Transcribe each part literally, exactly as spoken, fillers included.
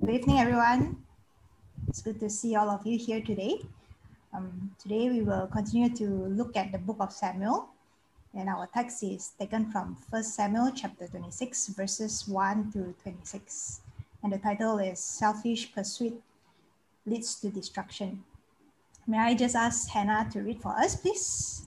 Good evening, everyone. It's good to see all of you here today. Um, today, we will continue to look at the book of Samuel, and our text is taken from First Samuel chapter twenty-six, verses one to twenty-six. And the title is Selfish Pursuit Leads to Destruction. May I just ask Hannah to read for us, please?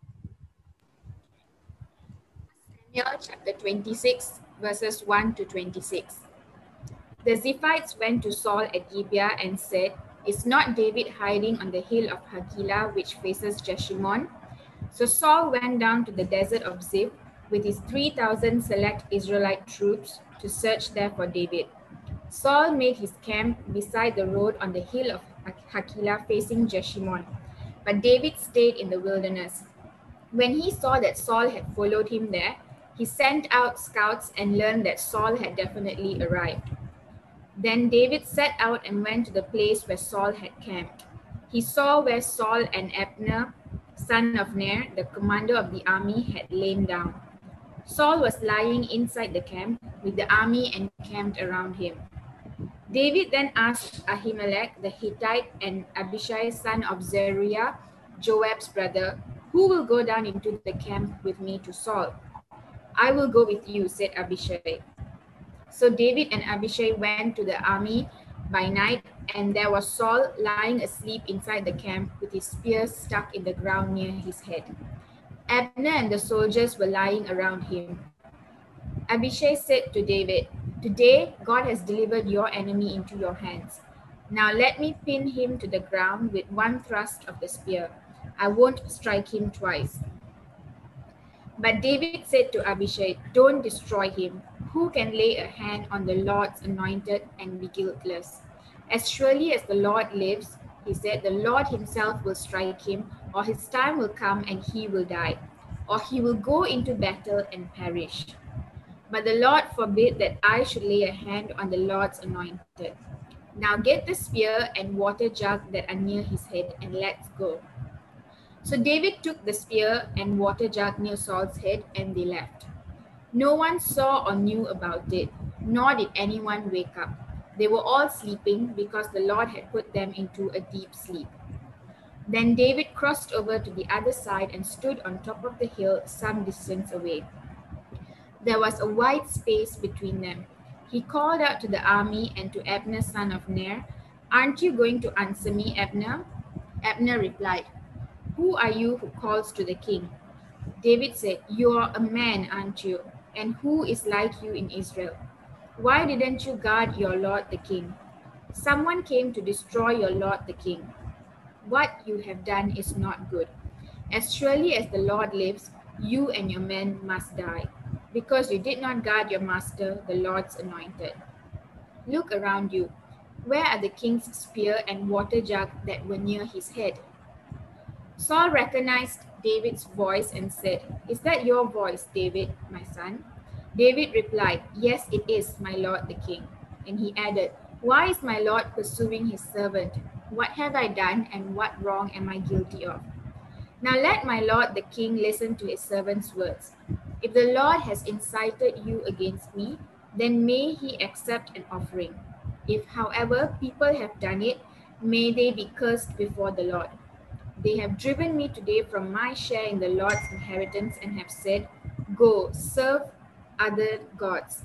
Samuel chapter twenty-six, verses one to twenty-six. The Ziphites went to Saul at Gibeah and said, "Is not David hiding on the hill of Hakilah, which faces Jeshimon?" So Saul went down to the desert of Ziph with his three thousand select Israelite troops to search there for David. Saul made his camp beside the road on the hill of Hakilah facing Jeshimon, but David stayed in the wilderness. When he saw that Saul had followed him there, he sent out scouts and learned that Saul had definitely arrived. Then David set out and went to the place where Saul had camped. He saw where Saul and Abner, son of Ner, the commander of the army, had lain down. Saul was lying inside the camp with the army encamped around him. David then asked Ahimelech the Hittite and Abishai, son of Zeruiah, Joab's brother, "Who will go down into the camp with me to Saul?" "I will go with you," said Abishai. So David and Abishai went to the army by night, and there was Saul lying asleep inside the camp with his spear stuck in the ground near his head. Abner and the soldiers were lying around him. Abishai said to David, "Today God has delivered your enemy into your hands. Now let me pin him to the ground with one thrust of the spear. I won't strike him twice." But David said to Abishai, "Don't destroy him. Who can lay a hand on the Lord's anointed and be guiltless? As surely as the Lord lives," he said, "the Lord himself will strike him, or his time will come and he will die, or he will go into battle and perish. But the Lord forbid that I should lay a hand on the Lord's anointed. Now get the spear and water jug that are near his head, and let's go." So David took the spear and water jug near Saul's head, and they left. No one saw or knew about it, nor did anyone wake up. They were all sleeping because the Lord had put them into a deep sleep. Then David crossed over to the other side and stood on top of the hill some distance away. There was a wide space between them. He called out to the army and to Abner, son of Ner, "Aren't you going to answer me, Abner?" Abner replied, "Who are you who calls to the king?" David said, "You are a man, aren't you? And who is like you in Israel? Why didn't you guard your lord the king? Someone came to destroy your lord the king. What you have done is not good. As surely as the Lord lives, you and your men must die, because you did not guard your master, the Lord's anointed. Look around you. Where are the king's spear and water jug that were near his head?" Saul recognized David's voice and said, "Is that your voice, David, my son?" David replied, "Yes, it is, my lord the king." And he added, "Why is my lord pursuing his servant? What have I done, and what wrong am I guilty of? Now let my lord the king listen to his servant's words. If the Lord has incited you against me, then may he accept an offering. If, however, people have done it, may they be cursed before the Lord. They have driven me today from my share in the Lord's inheritance and have said, 'Go, serve other gods.'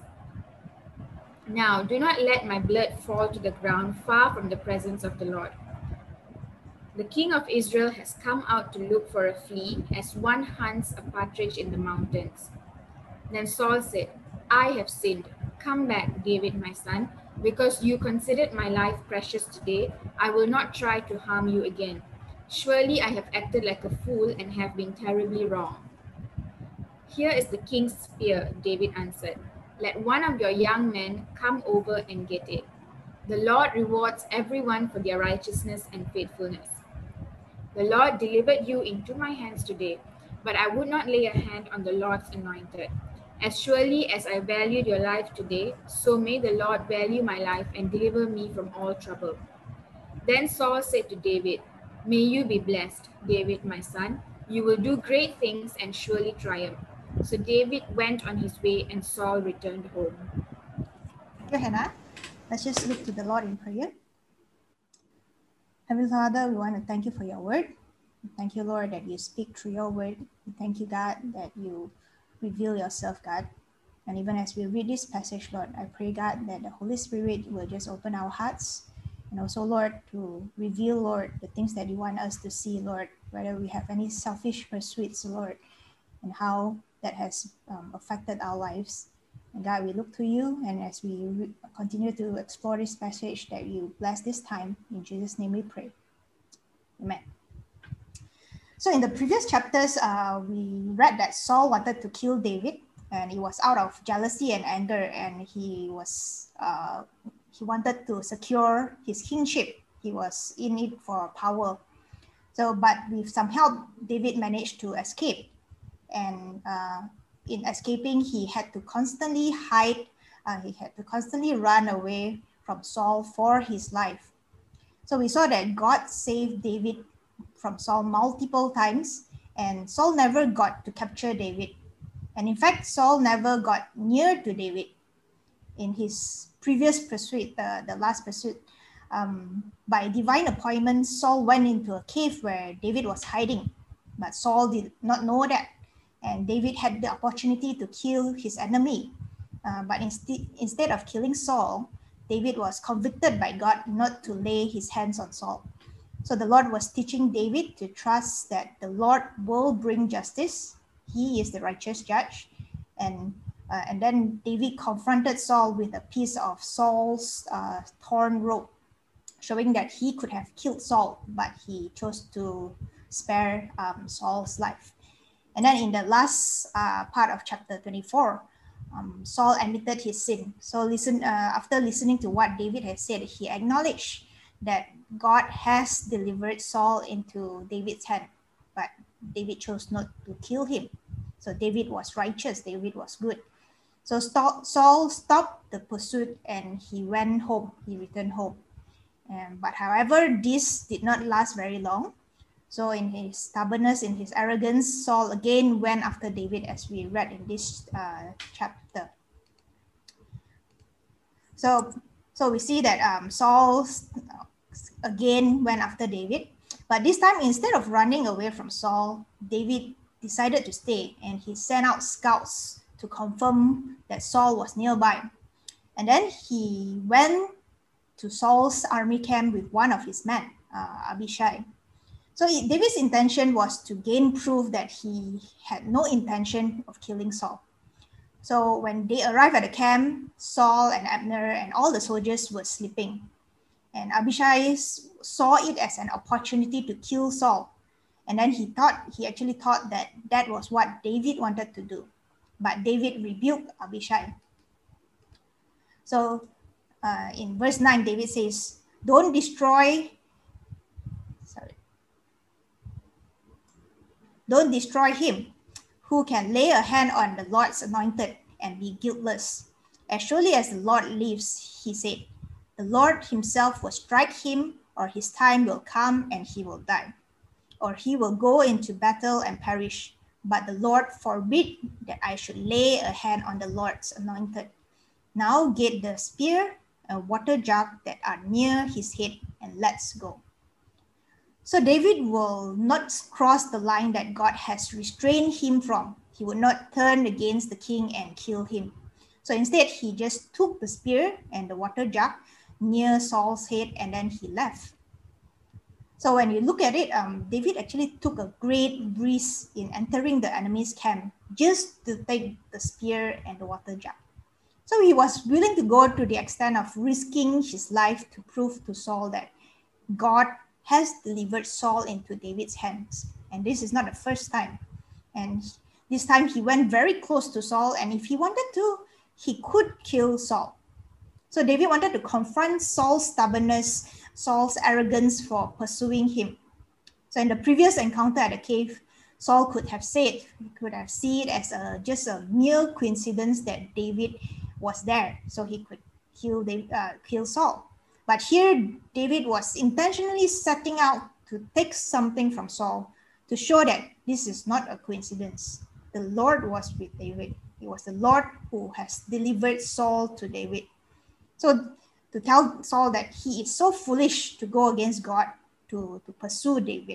Now do not let my blood fall to the ground far from the presence of the Lord. The king of Israel has come out to look for a flea, as one hunts a partridge in the mountains." Then Saul said, "I have sinned. Come back, David, my son, because you considered my life precious today. I will not try to harm you again. Surely I have acted like a fool and have been terribly wrong." "Here is the king's spear," David answered. "Let one of your young men come over and get it. The Lord rewards everyone for their righteousness and faithfulness. The Lord delivered you into my hands today, but I would not lay a hand on the Lord's anointed. As surely as I valued your life today, so may the Lord value my life and deliver me from all trouble." Then Saul said to David, "May you be blessed, David, my son. You will do great things and surely triumph." So David went on his way, and Saul returned home. Thank you, Hannah. Let's just look to the Lord in prayer. Heavenly Father, we want to thank you for your word. Thank you, Lord, that you speak through your word. Thank you, God, that you reveal yourself, God. And even as we read this passage, Lord, I pray, God, that the Holy Spirit will just open our hearts. And also, Lord, to reveal, Lord, the things that you want us to see, Lord, whether we have any selfish pursuits, Lord, and how that has um, affected our lives. And God, we look to you, and as we re- continue to explore this passage, that you bless this time. In Jesus' name we pray. Amen. So in the previous chapters, uh, we read that Saul wanted to kill David, and it was out of jealousy and anger, and he was uh, he wanted to secure his kingship. He was in it for power. So, but with some help, David managed to escape. And uh, in escaping, he had to constantly hide. Uh, he had to constantly run away from Saul for his life. So we saw that God saved David from Saul multiple times, and Saul never got to capture David. And in fact, Saul never got near to David in his previous pursuit, the, the last pursuit. Um, by divine appointment, Saul went into a cave where David was hiding, but Saul did not know that. And David had the opportunity to kill his enemy. Uh, but instead, instead of killing Saul, David was convicted by God not to lay his hands on Saul. So the Lord was teaching David to trust that the Lord will bring justice. He is the righteous judge. And, uh, and then David confronted Saul with a piece of Saul's uh, torn robe, showing that he could have killed Saul, but he chose to spare um, Saul's life. And then in the last uh, part of chapter twenty-four, um, Saul admitted his sin. So listen, uh, after listening to what David had said, he acknowledged that God has delivered Saul into David's hand, but David chose not to kill him. So David was righteous, David was good. So Saul stopped the pursuit and he went home, he returned home. Um, but however, this did not last very long. So in his stubbornness, in his arrogance, Saul again went after David, as we read in this uh, chapter. So, so we see that um, Saul again went after David, but this time instead of running away from Saul, David decided to stay, and he sent out scouts to confirm that Saul was nearby. And then he went to Saul's army camp with one of his men, uh, Abishai. So David's intention was to gain proof that he had no intention of killing Saul. So when they arrived at the camp, Saul and Abner and all the soldiers were sleeping. And Abishai saw it as an opportunity to kill Saul. And then he thought, he actually thought that that was what David wanted to do. But David rebuked Abishai. So uh, in verse nine, David says, don't destroy Don't destroy him, who can lay a hand on the Lord's anointed and be guiltless. As surely as the Lord lives, he said, the Lord himself will strike him, or his time will come and he will die. Or he will go into battle and perish. But the Lord forbid that I should lay a hand on the Lord's anointed. Now get the spear and water jug that are near his head, and let's go. So David will not cross the line that God has restrained him from. He would not turn against the king and kill him. So instead, he just took the spear and the water jug near Saul's head, and then he left. So when you look at it, um, David actually took a great risk in entering the enemy's camp just to take the spear and the water jug. So he was willing to go to the extent of risking his life to prove to Saul that God has delivered Saul into David's hands. And this is not the first time. And this time he went very close to Saul, and if he wanted to, he could kill Saul. So David wanted to confront Saul's stubbornness, Saul's arrogance for pursuing him. So in the previous encounter at the cave, Saul could have said, he could have seen it as a, just a mere coincidence that David was there, so he could kill, David, uh, kill Saul. But here, David was intentionally setting out to take something from Saul to show that this is not a coincidence. The Lord was with David. It was the Lord who has delivered Saul to David. So to tell Saul that he is so foolish to go against God to, to pursue David.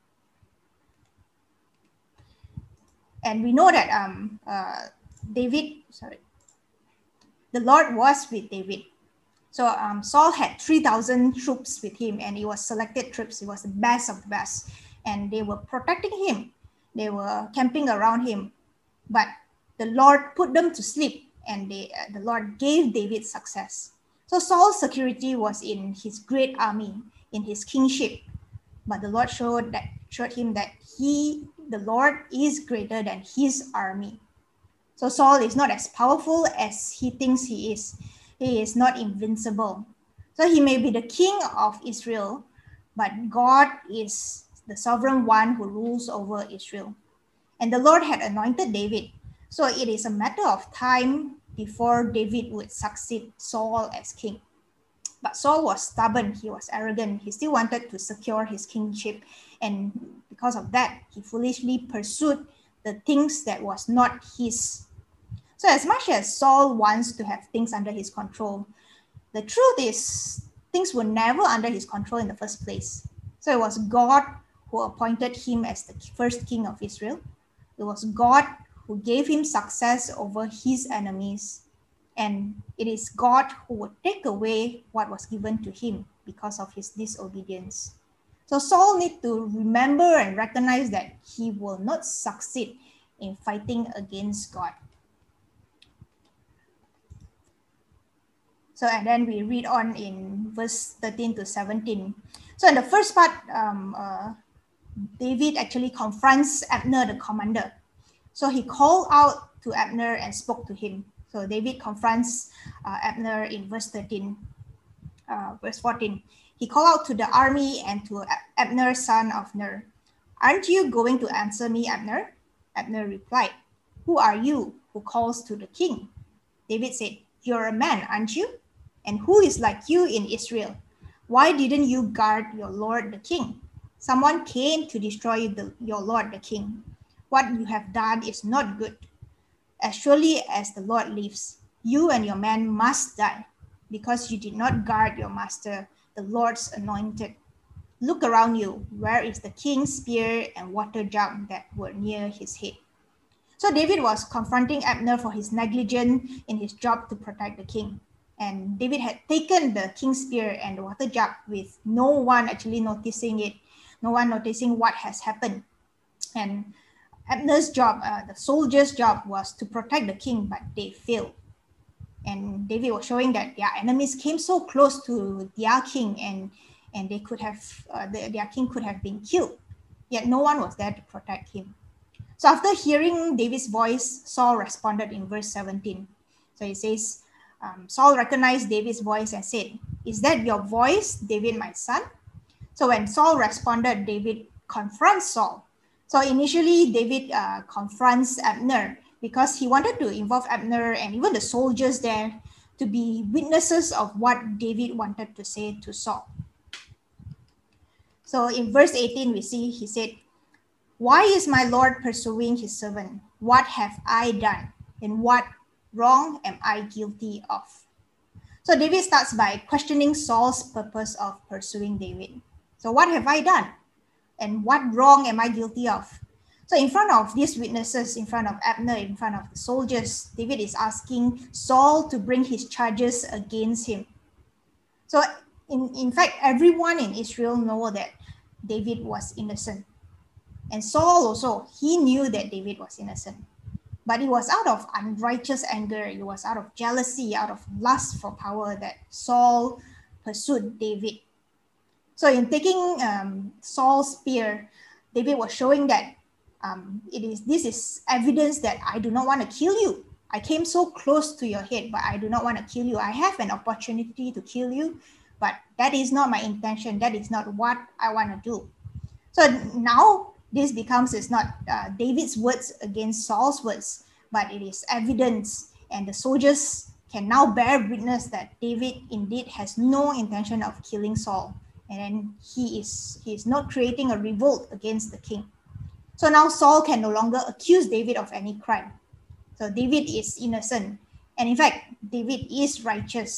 And we know that um, uh, David, sorry, the Lord was with David. So um, Saul had three thousand troops with him, and it was selected troops. It was the best of the best. And they were protecting him. They were camping around him. But the Lord put them to sleep, and they, uh, the Lord gave David success. So Saul's security was in his great army, in his kingship. But the Lord showed that showed him that he, the Lord, is greater than his army. So Saul is not as powerful as he thinks he is. He is not invincible. So he may be the king of Israel, but God is the sovereign one who rules over Israel. And the Lord had anointed David. So it is a matter of time before David would succeed Saul as king. But Saul was stubborn, he was arrogant, he still wanted to secure his kingship. And because of that, he foolishly pursued the things that was not his. So as much as Saul wants to have things under his control, the truth is things were never under his control in the first place. So it was God who appointed him as the first king of Israel. It was God who gave him success over his enemies. And it is God who would take away what was given to him because of his disobedience. So Saul needs to remember and recognize that he will not succeed in fighting against God. So, and then we read on in verse thirteen to seventeen. So in the first part, um, uh, David actually confronts Abner, the commander. So he called out to Abner and spoke to him. So David confronts uh, Abner in verse thirteen, uh, verse fourteen. He called out to the army and to Abner, son of Ner. Aren't you going to answer me, Abner? Abner replied, who are you who calls to the king? David said, you're a man, aren't you? And who is like you in Israel? Why didn't you guard your Lord the king? Someone came to destroy the, your Lord the king. What you have done is not good. As surely as the Lord lives, you and your men must die, because you did not guard your master, the Lord's anointed. Look around you. Where is the king's spear and water jug that were near his head? So David was confronting Abner for his negligence in his job to protect the king. And David had taken the king's spear and the water jug with no one actually noticing it, no one noticing what has happened. And Abner's job, uh, the soldiers' job, was to protect the king, but they failed. And David was showing that their enemies came so close to their king, and, and they could have, uh, the, their king could have been killed. Yet no one was there to protect him. So after hearing David's voice, Saul responded in verse seventeen. So he says, um, Saul recognized David's voice and said, is that your voice, David, my son? So when Saul responded, David confronts Saul. So initially, David uh, confronts Abner because he wanted to involve Abner and even the soldiers there to be witnesses of what David wanted to say to Saul. So in verse eighteen, we see he said, why is my Lord pursuing his servant? What have I done? And what wrong am I guilty of? So David starts by questioning Saul's purpose of pursuing David. So what have I done? And what wrong am I guilty of? So in front of these witnesses, in front of Abner, in front of the soldiers, David is asking Saul to bring his charges against him. So in, in fact, everyone in Israel know that David was innocent. And Saul also, he knew that David was innocent. But it was out of unrighteous anger, it was out of jealousy, out of lust for power that Saul pursued David. So in taking um, Saul's spear, David was showing that um, it is this is evidence that I do not want to kill you. I came so close to your head, but I do not want to kill you. I have an opportunity to kill you, but that is not my intention. That is not what I want to do. So now this becomes, it's not uh, David's words against Saul's words, but it is evidence. And the soldiers can now bear witness that David indeed has no intention of killing Saul. And then he is, he is not creating a revolt against the king. So now Saul can no longer accuse David of any crime. So David is innocent. And in fact, David is righteous.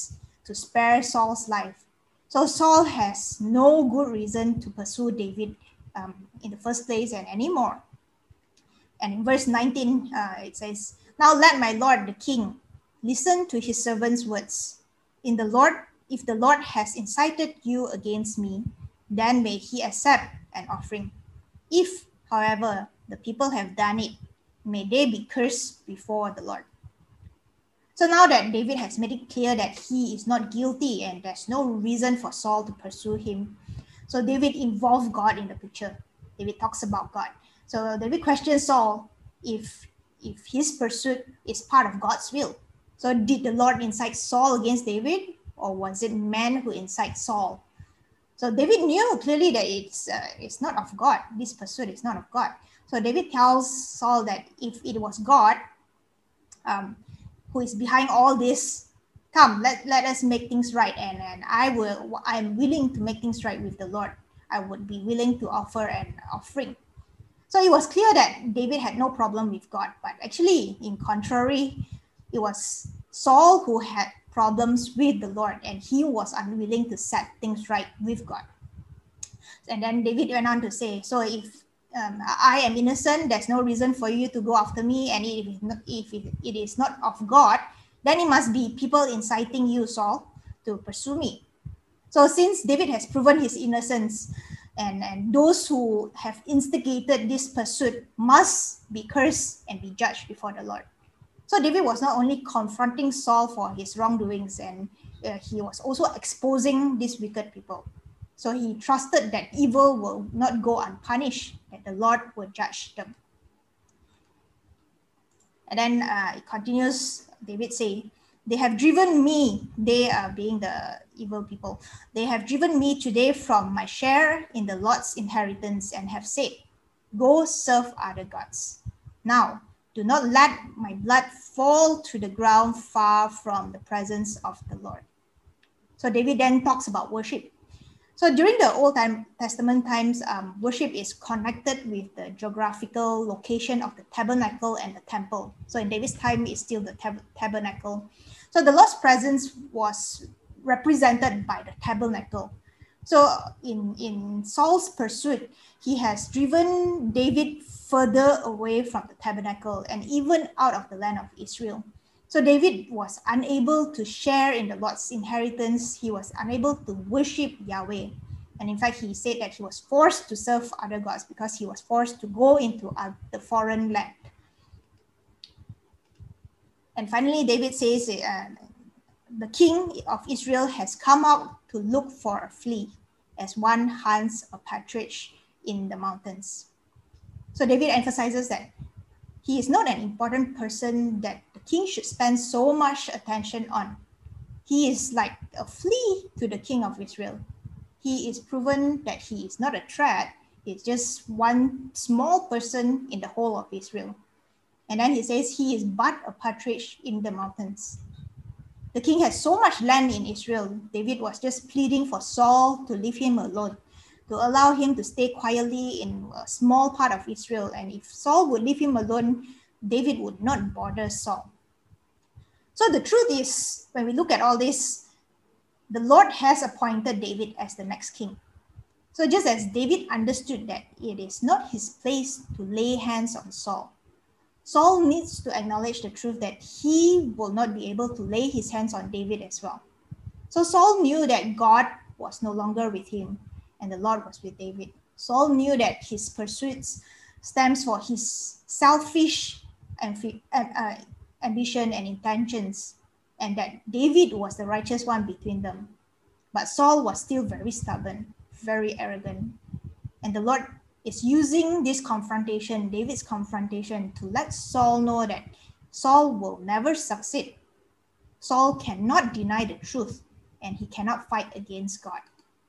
to spare Saul's life. So Saul has no good reason to pursue David um, in the first place and anymore. And in verse nineteen, uh, it says, "Now let my lord the king listen to his servant's words. In the Lord, if the Lord has incited you against me, then may he accept an offering. If, however, the people have done it, may they be cursed before the Lord." So now that David has made it clear that he is not guilty and there's no reason for Saul to pursue him, so David involved God in the picture. David talks about God. So David questions Saul if, if his pursuit is part of God's will. So did the Lord incite Saul against David, or was it man who incited Saul? So David knew clearly that it's, uh, it's not of God. This pursuit is not of God. So David tells Saul that if it was God um, who is behind all this, come, let, let us make things right. And, and I will, I'm willing to make things right with the Lord. I would be willing to offer an offering. So it was clear that David had no problem with God, but actually, in contrary, it was Saul who had problems with the Lord, and he was unwilling to set things right with God. And then David went on to say, so if um, I am innocent, there's no reason for you to go after me, and if, it, not, if it, it is not of God, then it must be people inciting you, Saul, to pursue me. So since David has proven his innocence, and, and those who have instigated this pursuit must be cursed and be judged before the Lord. So David was not only confronting Saul for his wrongdoings, and uh, he was also exposing these wicked people. So he trusted that evil will not go unpunished, that the Lord will judge them. And then uh, it continues, David say, "They have driven me," they are being the evil people, "they have driven me today from my share in the Lord's inheritance and have said, go serve other gods. Now, do not let my blood fall to the ground far from the presence of the Lord." So David then talks about worship. So during the Old Testament times, um, worship is connected with the geographical location of the tabernacle and the temple. So in David's time, it's still the tab- tabernacle. So the Lord's presence was represented by the tabernacle. So in, in Saul's pursuit, he has driven David further away from the tabernacle and even out of the land of Israel. So David was unable to share in the Lord's inheritance. He was unable to worship Yahweh. And in fact, he said that he was forced to serve other gods because he was forced to go into uh, the foreign land. And finally, David says, uh, the king of Israel has come out to look for a flea, as one hunts a partridge in the mountains. So David emphasizes that he is not an important person that the king should spend so much attention on. He is like a flea to the king of Israel. He is proven that he is not a threat. He's just one small person in the whole of Israel. And then he says he is but a partridge in the mountains. The king has so much land in Israel. David was just pleading for Saul to leave him alone, to allow him to stay quietly in a small part of Israel. And if Saul would leave him alone, David would not bother Saul. So the truth is, when we look at all this, the Lord has appointed David as the next king. So just as David understood that it is not his place to lay hands on Saul, Saul needs to acknowledge the truth that he will not be able to lay his hands on David as well. So Saul knew that God was no longer with him and the Lord was with David. Saul knew that his pursuits stems for his selfish ambi- uh, ambition and intentions, and that David was the righteous one between them. But Saul was still very stubborn, very arrogant. And the Lord is using this confrontation, David's confrontation, to let Saul know that Saul will never succeed. Saul cannot deny the truth, and he cannot fight against God.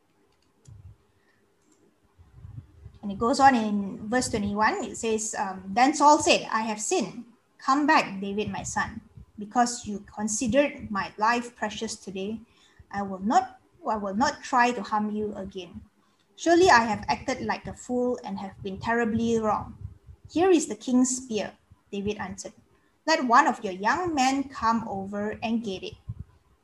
And it goes on in verse twenty-one, it says, um, "Then Saul said, I have sinned. Come back, David, my son, because you considered my life precious today. I will not, I will not try to harm you again. Surely I have acted like a fool and have been terribly wrong. Here is the king's spear," David answered. "Let one of your young men come over and get it."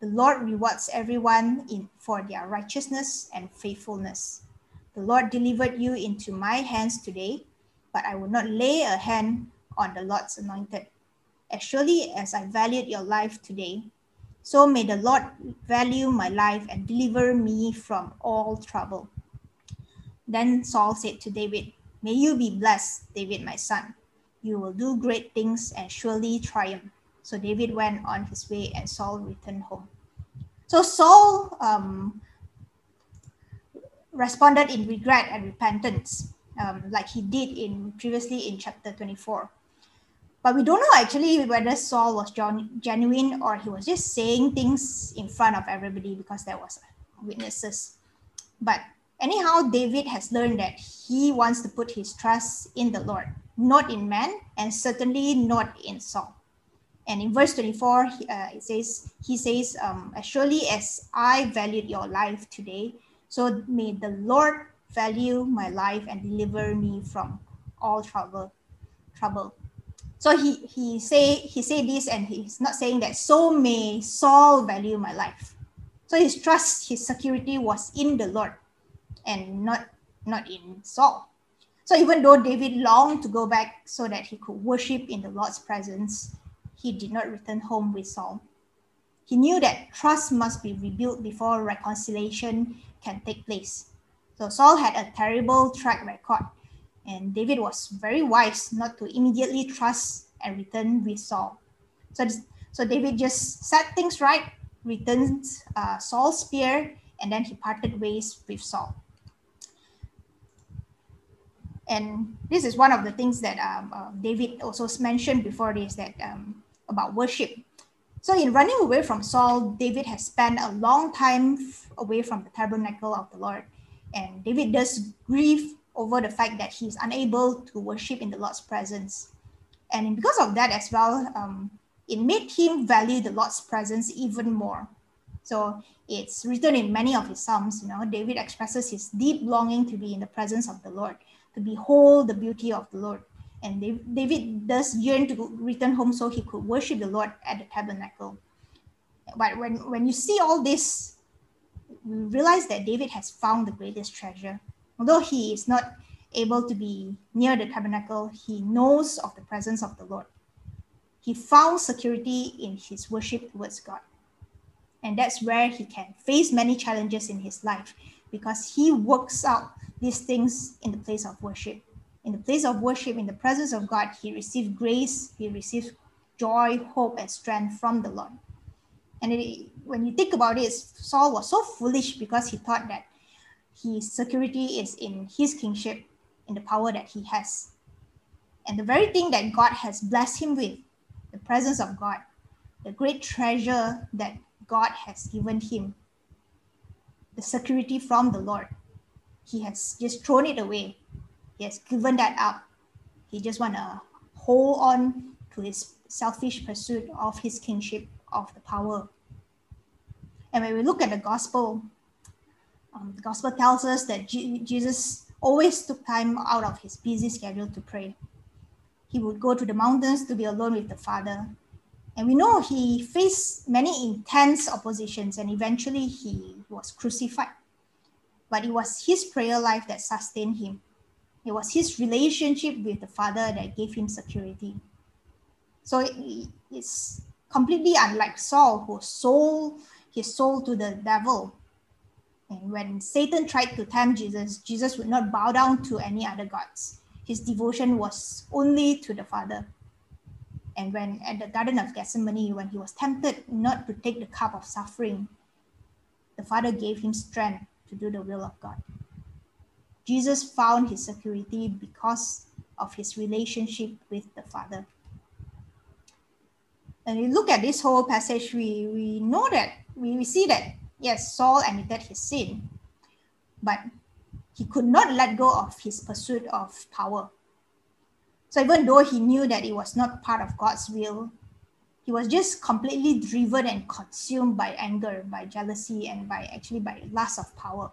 The Lord rewards everyone in, for their righteousness and faithfulness. The Lord delivered you into my hands today, but I will not lay a hand on the Lord's anointed. As surely as I valued your life today, so may the Lord value my life and deliver me from all trouble. Then Saul said to David, may you be blessed, David, my son. You will do great things and surely triumph. So David went on his way and Saul returned home. So Saul um, responded in regret and repentance, um, like he did in previously in chapter twenty-four. But we don't know actually whether Saul was genuine or he was just saying things in front of everybody because there was witnesses. But anyhow, David has learned that he wants to put his trust in the Lord, not in man, and certainly not in Saul. And in verse twenty-four, uh, it says, he says, um, as surely as I valued your life today, so may the Lord value my life and deliver me from all trouble. trouble. So he, he say he say this, and he's not saying that, so may Saul value my life. So his trust, his security was in the Lord and not, not in Saul. So even though David longed to go back so that he could worship in the Lord's presence, he did not return home with Saul. He knew that trust must be rebuilt before reconciliation can take place. So Saul had a terrible track record, and David was very wise not to immediately trust and return with Saul. So, so David just set things right, returned uh, Saul's spear, and then he parted ways with Saul. And this is one of the things that um, uh, David also mentioned before this, that um, about worship. So in running away from Saul, David has spent a long time away from the tabernacle of the Lord. And David does grieve over the fact that he's unable to worship in the Lord's presence. And because of that as well, um, it made him value the Lord's presence even more. So it's written in many of his Psalms, you know, David expresses his deep longing to be in the presence of the Lord, to behold the beauty of the Lord. And David does yearn to return home so he could worship the Lord at the tabernacle. But when, when you see all this, we realize that David has found the greatest treasure. Although he is not able to be near the tabernacle, he knows of the presence of the Lord. He found security in his worship towards God. And that's where he can face many challenges in his life, because he works out these things in the place of worship. In the place of worship, in the presence of God, he received grace, he received joy, hope, and strength from the Lord. And it, when you think about it, Saul was so foolish because he thought that his security is in his kingship, in the power that he has. And the very thing that God has blessed him with, the presence of God, the great treasure that God has given him, the security from the Lord, he has just thrown it away. He has given that up. He just want to hold on to his selfish pursuit of his kingship, of the power. And when we look at the gospel, um, the gospel tells us that G- Jesus always took time out of his busy schedule to pray. He would go to the mountains to be alone with the Father. And we know he faced many intense oppositions, and eventually he was crucified. But it was his prayer life that sustained him. It was his relationship with the Father that gave him security. So it, it's completely unlike Saul, who sold his soul to the devil. And when Satan tried to tempt Jesus, Jesus would not bow down to any other gods. His devotion was only to the Father. And when at the Garden of Gethsemane, when he was tempted not to take the cup of suffering, the Father gave him strength to do the will of God. Jesus found his security because of his relationship with the Father. And we look at this whole passage, we, we know that, we, we see that, yes, Saul admitted his sin, but he could not let go of his pursuit of power. So even though he knew that it was not part of God's will, he was just completely driven and consumed by anger, by jealousy, and by actually by lust of power.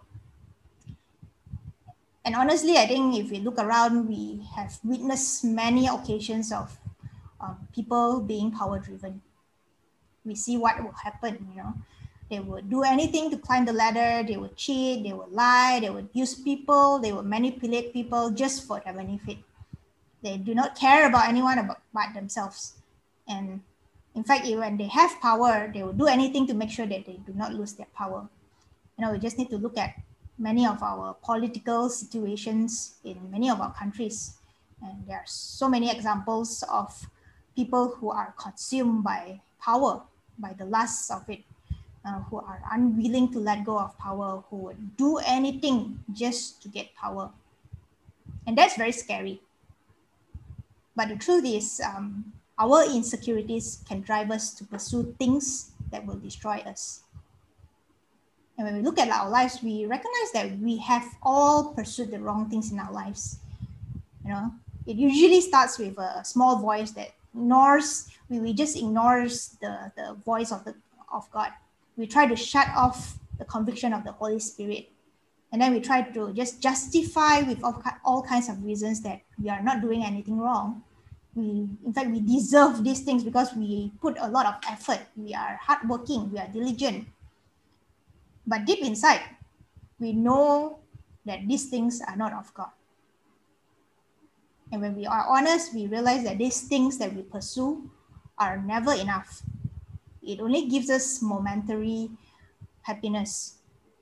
And honestly, I think if we look around, we have witnessed many occasions of um, people being power driven. We see what will happen, you know. They would do anything to climb the ladder. They would cheat, they would lie, they would use people, they would manipulate people just for their benefit. They do not care about anyone about, but themselves. And in fact, when they have power, they will do anything to make sure that they do not lose their power. You know, we just need to look at many of our political situations in many of our countries. And there are so many examples of people who are consumed by power, by the lusts of it, uh, who are unwilling to let go of power, who would do anything just to get power. And that's very scary. But the truth is, um, our insecurities can drive us to pursue things that will destroy us. And when we look at our lives, we recognize that we have all pursued the wrong things in our lives. You know, it usually starts with a small voice that ignores, we, we just ignores the, the voice of, the, of God. We try to shut off the conviction of the Holy Spirit. And then we try to just justify with all, all kinds of reasons that we are not doing anything wrong. We, in fact, we deserve these things because we put a lot of effort. We are hardworking, we are diligent. But deep inside, we know that these things are not of God. And when we are honest, we realize that these things that we pursue are never enough. It only gives us momentary happiness.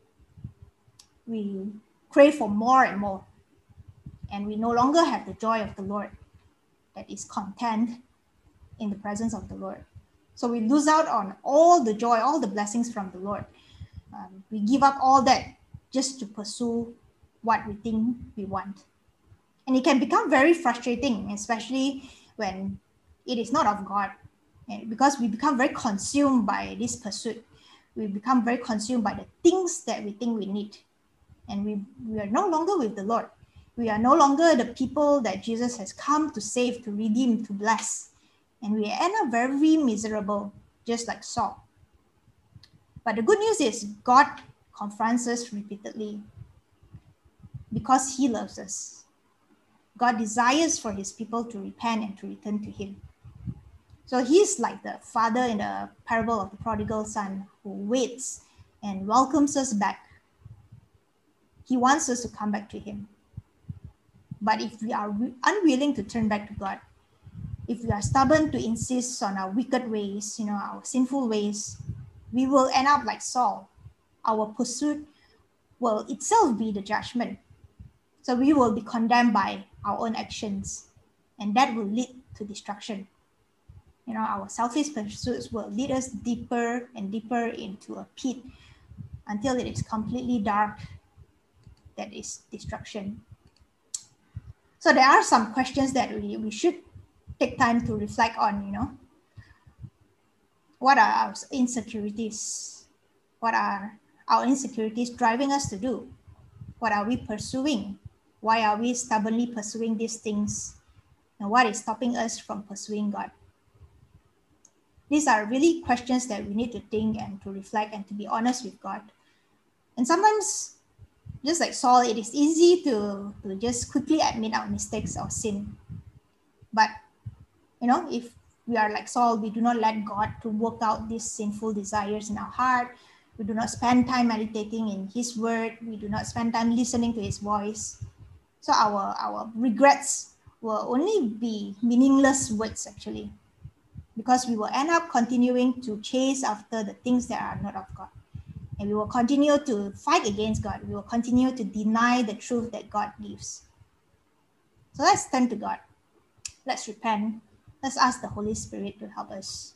We crave for more and more. And we no longer have the joy of the Lord that is content in the presence of the Lord. So we lose out on all the joy, all the blessings from the Lord. Um, we give up all that just to pursue what we think we want. And it can become very frustrating, especially when it is not of God. And because we become very consumed by this pursuit. We become very consumed by the things that we think we need. And we, we are no longer with the Lord. We are no longer the people that Jesus has come to save, to redeem, to bless. And we end up very miserable, just like Saul. But the good news is God confronts us repeatedly because he loves us. God desires for his people to repent and to return to him. So he's like the father in the parable of the prodigal son who waits and welcomes us back. He wants us to come back to him. But if we are unwilling to turn back to God, if we are stubborn to insist on our wicked ways, you know, our sinful ways, we will end up like Saul. Our pursuit will itself be the judgment. So we will be condemned by our own actions, and that will lead to destruction. You know, our selfish pursuits will lead us deeper and deeper into a pit until it is completely dark. That is destruction. So there are some questions that we, we should take time to reflect on, you know. What are our insecurities? What are our insecurities driving us to do? What are we pursuing? Why are we stubbornly pursuing these things? And what is stopping us from pursuing God? These are really questions that we need to think and to reflect and to be honest with God. And sometimes, just like Saul, it is easy to, to just quickly admit our mistakes or sin. But, you know, if we are like Saul, we do not let God to work out these sinful desires in our heart. We do not spend time meditating in his word. We do not spend time listening to his voice. So our, our regrets will only be meaningless words, actually, because we will end up continuing to chase after the things that are not of God. And we will continue to fight against God. We will continue to deny the truth that God gives. So let's turn to God. Let's repent. Let's ask the Holy Spirit to help us.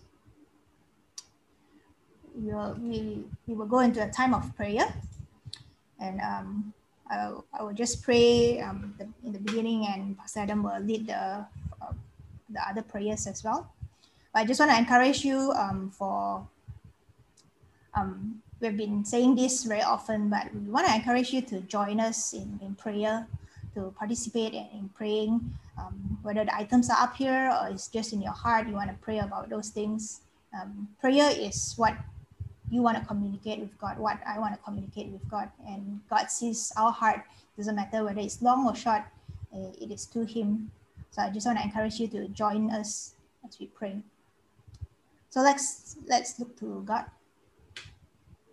We will, we, we will go into a time of prayer. And um, I, will, I will just pray um, the, in the beginning, and Pastor Adam will lead the, uh, the other prayers as well. But I just want to encourage you um, for, um, we've been saying this very often, but we want to encourage you to join us in, in prayer, to participate in, in praying, um, whether the items are up here or it's just in your heart, you want to pray about those things. Um, prayer is what you want to communicate with God, what I want to communicate with God, and God sees our heart. Doesn't matter whether it's long or short, it is to him. So I just want to encourage you to join us as we pray. So let's let's look to God.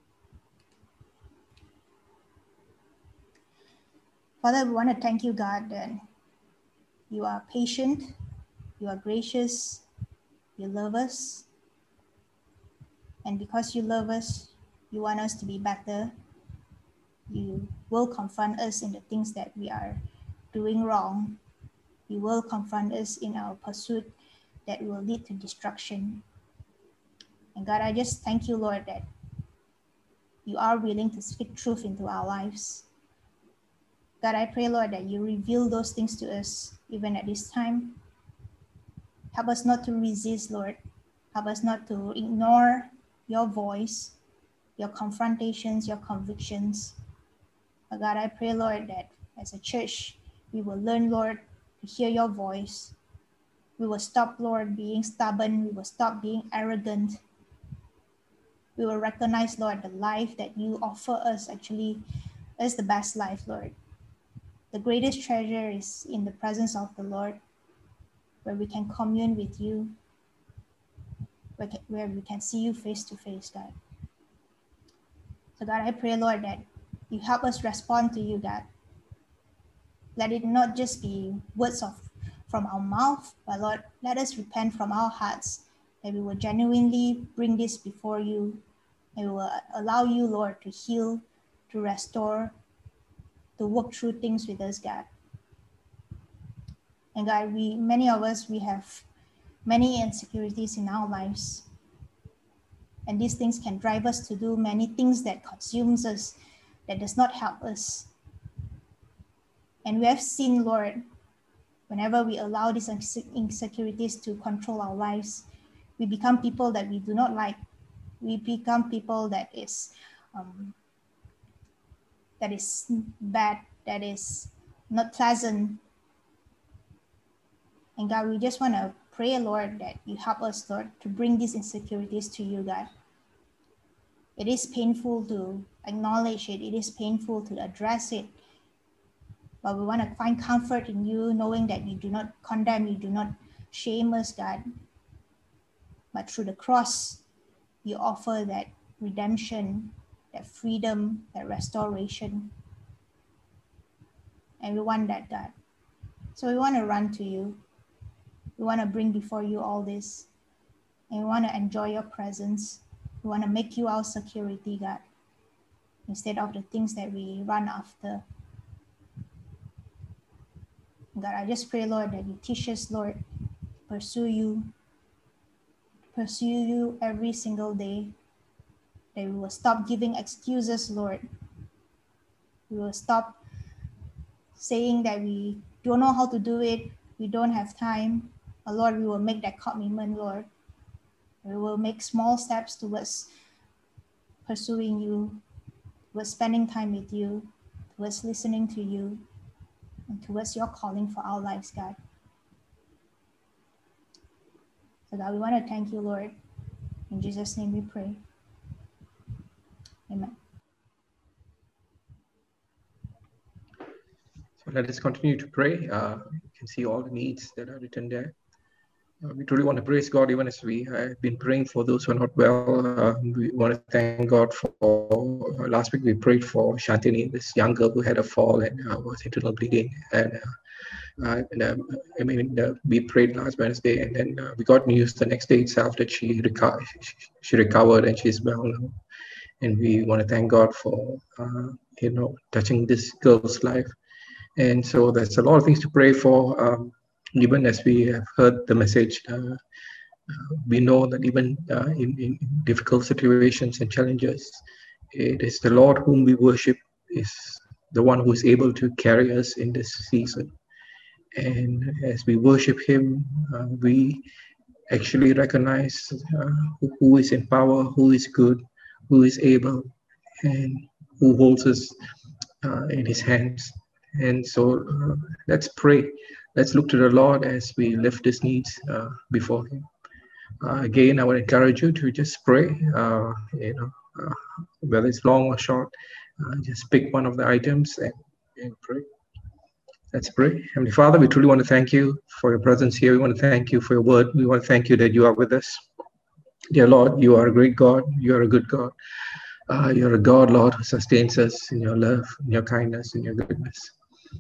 Father, we want to thank you, God, that you are patient, you are gracious, you love us. And because you love us, you want us to be better. You will confront us in the things that we are doing wrong. You will confront us in our pursuit that will lead to destruction. And God, I just thank you, Lord, that you are willing to speak truth into our lives. God, I pray, Lord, that you reveal those things to us even at this time. Help us not to resist, Lord. Help us not to ignore your voice, your confrontations, your convictions. But God, I pray, Lord, that as a church, we will learn, Lord, to hear your voice. We will stop, Lord, being stubborn. We will stop being arrogant. We will recognize, Lord, the life that you offer us actually is the best life, Lord. The greatest treasure is in the presence of the Lord, where we can commune with you, where we can see you face to face, God. So God, I pray, Lord, that you help us respond to you, God. Let it not just be words of from our mouth, but Lord, let us repent from our hearts, that we will genuinely bring this before you, and we will allow you, Lord, to heal, to restore, to work through things with us, God. And God, we many of us, we have many insecurities in our lives. And these things can drive us to do many things that consumes us, that does not help us. And we have seen, Lord, whenever we allow these insecurities to control our lives, we become people that we do not like. We become people that is um, that is bad, that is not pleasant. And God, we just want to pray, Lord, that you help us, Lord, to bring these insecurities to you, God. It is painful to acknowledge it. It is painful to address it. But we want to find comfort in you, knowing that you do not condemn, you do not shame us, God. But through the cross, you offer that redemption, that freedom, that restoration. And we want that, God. So we want to run to you. We want to bring before you all this. And we want to enjoy your presence. We want to make you our security, God, instead of the things that we run after. God, I just pray, Lord, that you teach us, Lord, to pursue you, to pursue you every single day, that we will stop giving excuses, Lord. We will stop saying that we don't know how to do it, we don't have time. But Lord, we will make that commitment, Lord. We will make small steps towards pursuing you, towards spending time with you, towards listening to you, and towards your calling for our lives, God. So God, we want to thank you, Lord. In Jesus' name we pray. Amen. So let us continue to pray. Uh, you can see all the needs that are written there. Uh, we truly want to praise God, even as we have been praying for those who are not well. Uh, we want to thank God for, uh, last week we prayed for Shantini, this young girl who had a fall and uh, was internal bleeding. And, uh, uh, and um, I mean, uh, we prayed last Wednesday, and then uh, we got news the next day itself that she, reco- she recovered and she's well now. And we want to thank God for, uh, you know, touching this girl's life. And so there's a lot of things to pray for. Um, even as we have heard the message, uh, uh, we know that even uh, in, in difficult situations and challenges, it is the Lord whom we worship is the one who is able to carry us in this season. And as we worship Him, uh, we actually recognize uh, who, who is in power, who is good, who is able, and who holds us uh, in His hands. And so uh, let's pray. Let's look to the Lord as we lift His needs uh, before Him. Uh, again, I would encourage you to just pray. Uh, you know, uh, whether it's long or short, uh, just pick one of the items and, and pray. Let's pray. Heavenly Father, we truly want to thank you for your presence here. We want to thank you for your word. We want to thank you that you are with us. Dear Lord, you are a great God. You are a good God. Uh, you're a God, Lord, who sustains us in your love, in your kindness, in your goodness.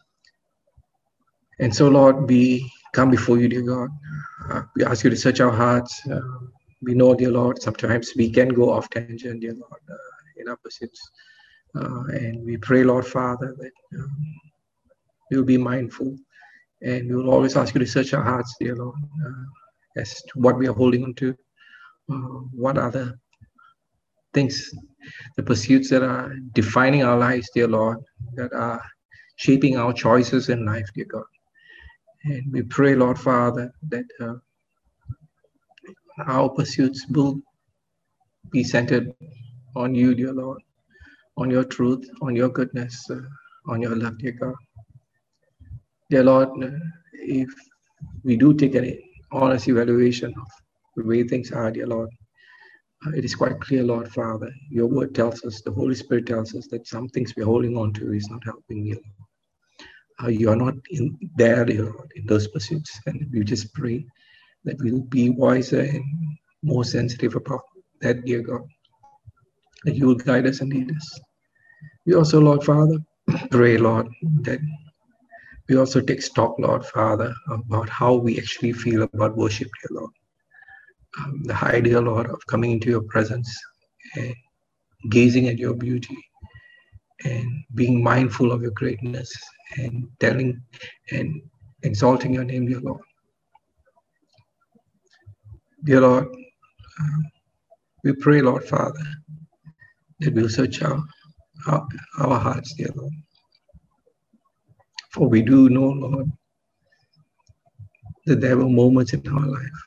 And so, Lord, we come before you, dear God. Uh, we ask you to search our hearts. Uh, we know, dear Lord, sometimes we can go off tangent, dear Lord, uh, in our pursuits. Uh, and we pray, Lord Father, that um, we will be mindful. And we will always ask you to search our hearts, dear Lord, uh, as to what we are holding on to, uh, what other things, the pursuits that are defining our lives, dear Lord, that are shaping our choices in life, dear God. And we pray, Lord Father, that uh, our pursuits will be centered on you, dear Lord, on your truth, on your goodness, uh, on your love, dear God. Dear Lord, uh, if we do take an honest evaluation of the way things are, dear Lord, uh, it is quite clear, Lord Father, your word tells us, the Holy Spirit tells us that some things we're holding on to is not helping you. Uh, you are not in there, dear Lord, in those pursuits. And we just pray that we'll be wiser and more sensitive about that, dear God, that you will guide us and lead us. We also, Lord Father, pray, Lord, that we also take stock, Lord Father, about how we actually feel about worship, dear Lord. Um, the idea, Lord, of coming into your presence and gazing at your beauty and being mindful of your greatness and telling and exalting your name, dear Lord. Dear Lord, um, we pray, Lord Father, that we'll search our, our, our hearts, dear Lord. For we do know, Lord, that there were moments in our life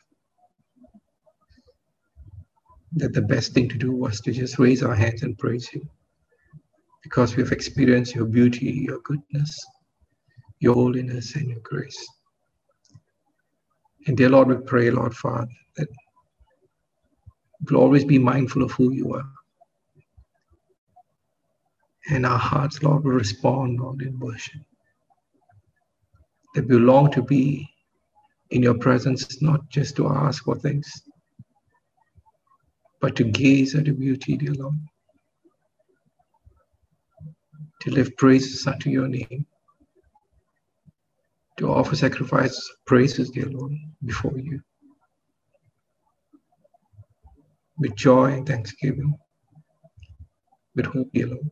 that the best thing to do was to just raise our hands and praise you, because we've experienced your beauty, your goodness, your holiness, and your grace. And dear Lord, we pray, Lord Father, that we'll always be mindful of who you are. And our hearts, Lord, will respond, Lord, in worship. That we long to be in your presence, not just to ask for things, but to gaze at your beauty, dear Lord. To lift praises unto your name. To offer sacrifice praises, dear Lord, before you. With joy and thanksgiving. With hope, dear Lord.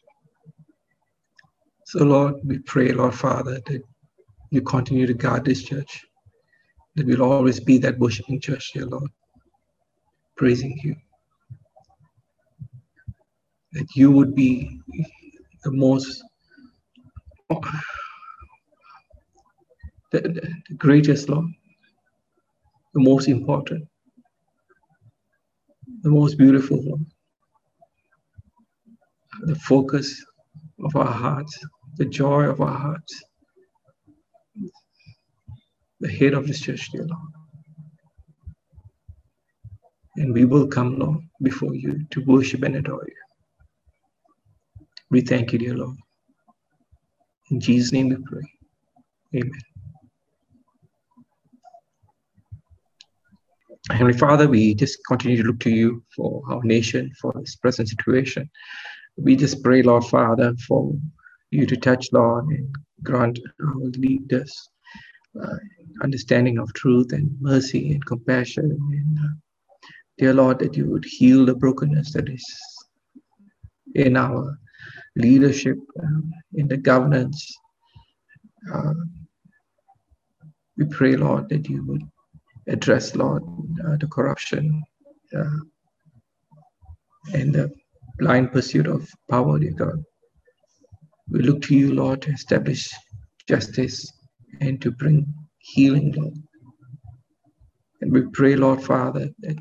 So, Lord, we pray, Lord Father, that you continue to guard this church. That we'll always be that worshiping church, dear Lord. Praising you. That you would be the most, the, the, the greatest, Lord. The most important. The most beautiful, Lord. The focus of our hearts. The joy of our hearts. The head of this church, dear Lord. And we will come, Lord, before you to worship and adore you. We thank you, dear Lord. In Jesus' name we pray. Amen. Heavenly Father, we just continue to look to you for our nation, for this present situation. We just pray, Lord Father, for you to touch, Lord, and grant our leaders uh, understanding of truth and mercy and compassion. And uh, dear Lord, that you would heal the brokenness that is in our leadership, um, in the governance. Uh, we pray, Lord, that you would address, Lord, uh, the corruption uh, and the blind pursuit of power, dear God. We look to you, Lord, to establish justice and to bring healing, Lord. And we pray, Lord Father, that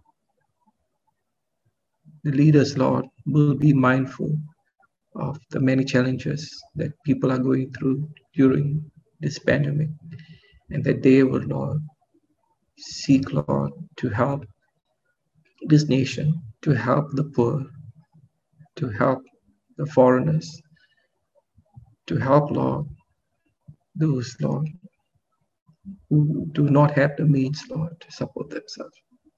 the leaders, Lord, will be mindful of the many challenges that people are going through during this pandemic, and that they will, Lord, seek, Lord, to help this nation, to help the poor, to help the foreigners, to help, Lord, those, Lord, who do not have the means, Lord, to support themselves.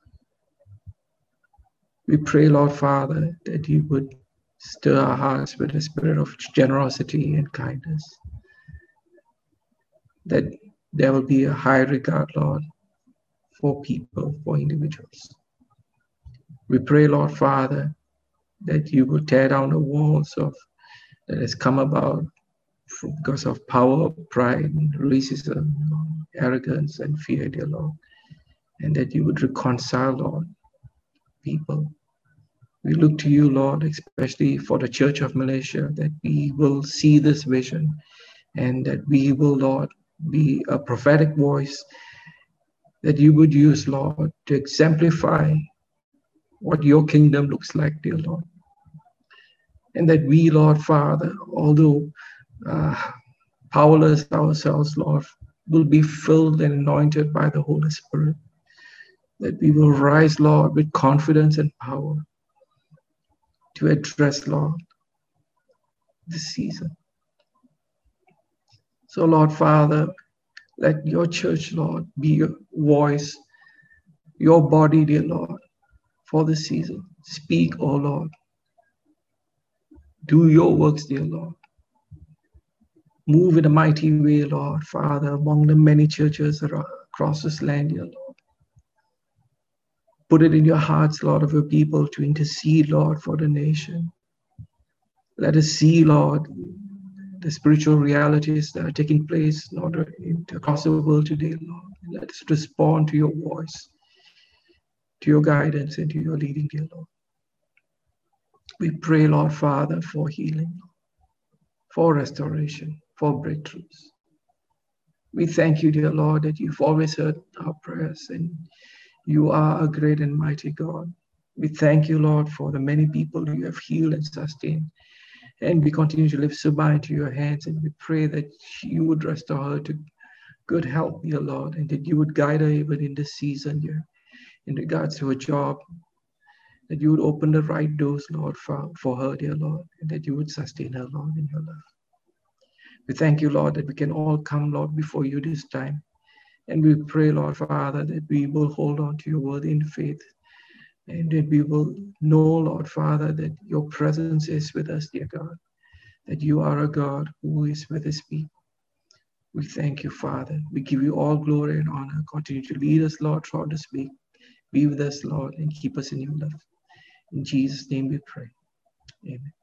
We pray, Lord Father, that you would stir our hearts with a spirit of generosity and kindness. that there will be a high regard, Lord, for people, for individuals. We pray, Lord Father, that you will tear down the walls of that has come about because of power, pride, racism, arrogance, and fear, dear Lord, and that you would reconcile, Lord, people. We look to you, Lord, especially for the Church of Malaysia, that we will see this vision and that we will, Lord, be a prophetic voice that you would use, Lord, to exemplify what your kingdom looks like, dear Lord. And that we, Lord Father, although uh, powerless ourselves, Lord, will be filled and anointed by the Holy Spirit. That we will rise, Lord, with confidence and power to address, Lord, this season. So, Lord Father, let your church, Lord, be your voice, your body, dear Lord, for this season. Speak, O Lord. Do your works, dear Lord. Move in a mighty way, Lord Father, among the many churches across this land, dear Lord. Put it in your hearts, Lord, of your people to intercede, Lord, for the nation. Let us see, Lord, the spiritual realities that are taking place, Lord, across the world today, Lord. Let us respond to your voice, to your guidance, and to your leading, dear Lord. We pray, Lord Father, for healing, for restoration, for breakthroughs. We thank you, dear Lord, that you've always heard our prayers and you are a great and mighty God. We thank you, Lord, for the many people you have healed and sustained. And we continue to lift Subha into your hands, and we pray that you would restore her to good health, dear Lord, and that you would guide her even in this season, dear, in regards to her job, that you would open the right doors, Lord, for, for her, dear Lord, and that you would sustain her, Lord, in your love. We thank you, Lord, that we can all come, Lord, before you this time. And we pray, Lord Father, that we will hold on to your word in faith, and that we will know, Lord Father, that your presence is with us, dear God, that you are a God who is with his people. We thank you, Father. We give you all glory and honor. Continue to lead us, Lord, throughout this week. Be with us, Lord, and keep us in your love. In Jesus' name we pray. Amen.